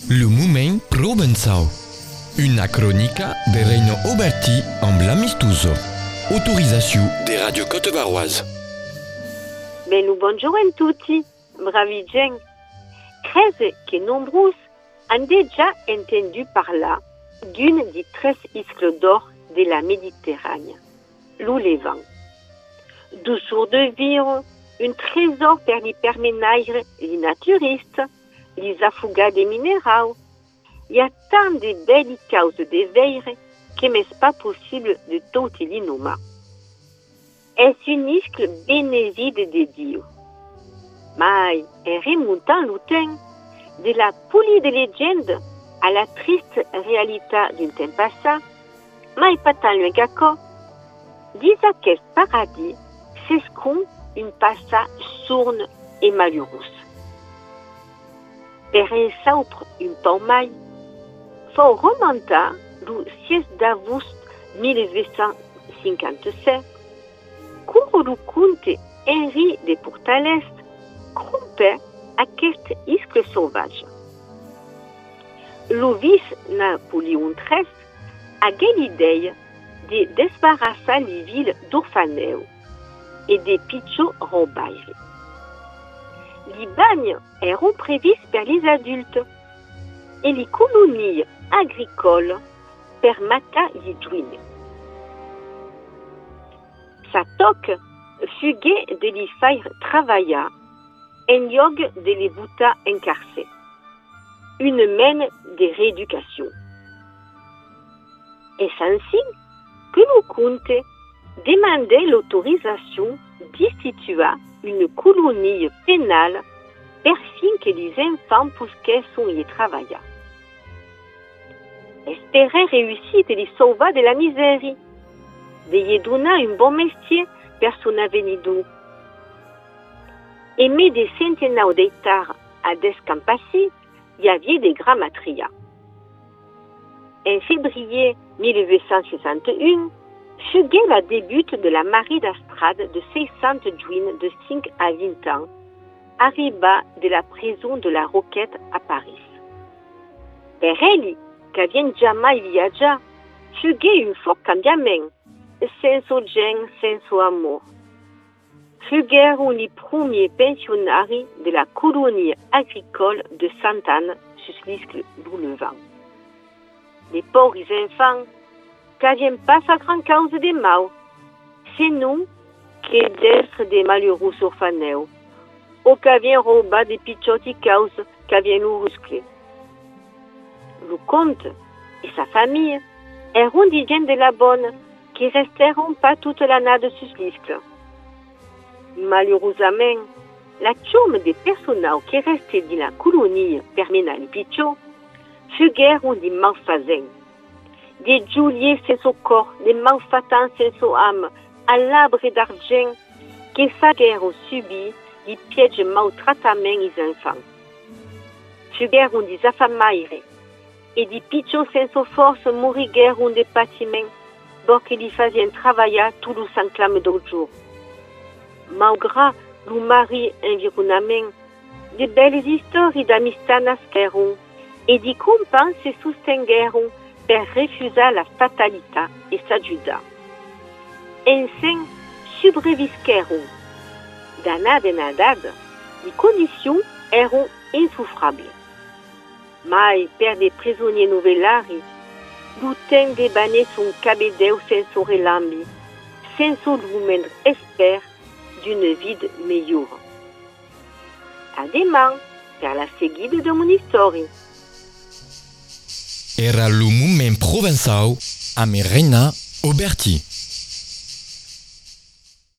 Le Moment Provençal. Una cronica de Reino Oberti amb l'Amistuso. Autorisation des radios Côte-Varoise. Bonjour a tutti, bravi gent. Crese que nombreux han déjà entendu parler d'une des 13 isles d'or de la Méditerranée, l'Oulevant. 12 jours de vivre, un trésor per les permenaires, les naturistes, les affugats des minéraux. Il y a tant de belles causes de veille que n'est pas possible de tout les nommer. Est une isle bénévide de Dieu. Mais en remontant le temps, de la polie de légende à la triste réalité d'un temps passé, mais pas tant loin qu'à disent qu'est paradis s'escompte une passage sourne et malheureuse. Per sautre un peu mai, faut remonter le 6 d'août 1957, quand le comte Henri de Portales crompait à cette isle sauvage. Le vice-Napoléon XIII a eu l'idée de débarrasser les villes d'orphaneurs et des pichots robailles. Les bagnes étaient prévus pour les adultes et les colonies agricoles pour mater les juines. Sa toque fut de les faire travailler en lieu de les bouter encarcés. Une mène de rééducation. Et c'est ainsi que le comte demandait l'autorisation d'instituer une colonie pénale afin que les enfants puissent y travailler. Espérait réussir de les sauver de la misère, de y donner un bon métier pour son avenir. Aimé des centaines d'hectares à Descampassi, il y avait des grands matériaux. En février 1961, fut la début de la Marie d'Astrade de 600 juin de 5 à 20 ans, arriva de la prison de la Roquette à Paris. Per elle, qui avait jamais viaggié, fut un fort cambiamento, senza gen, senza amor. Fuguèrent les premiers pensionnaires de la colonie agricole de Sainte-Anne sur l'isle d'Oulevant. Les pauvres enfants qui n'avaient pas sa grande cause de mal, c'est nous qui d'être des malheureux orphaneurs, ou qui avaient robé des petites causes qui avaient nous rusclés. Le comte et sa famille erano des gens de la bonne qui resteront pas toute l'année sur l'isle. Malheureusement, la chaume des personnages qui restaient dans la colonie permanente Pichot furent des malfaisants, des geôliers sans corps, des malfaitants sans âme, à l'arbre d'argent qui furent subir des pièges maltraitements des enfants. Furent des affamés et des pichots sans force moururent des bâtiments pour qu'ils faisaient travailler tout le s'enclame d'autres jours. Malgré le mari environnement, de belles histoires d'amistad nasqueront et des compagnons se soutingueront pour refuser la fatalité et s'ajouter. Enfin, subrevisqueront. D'année en année, les conditions eront insouffrables. Mais per des prisonniers nouvellari, le temps de banner son cabedeu sans relambi, sans le moindre espère d'une vie meilleure. À demain, per la seguida de mon histoire. Era le Moment Provençal amb Reina Oberti.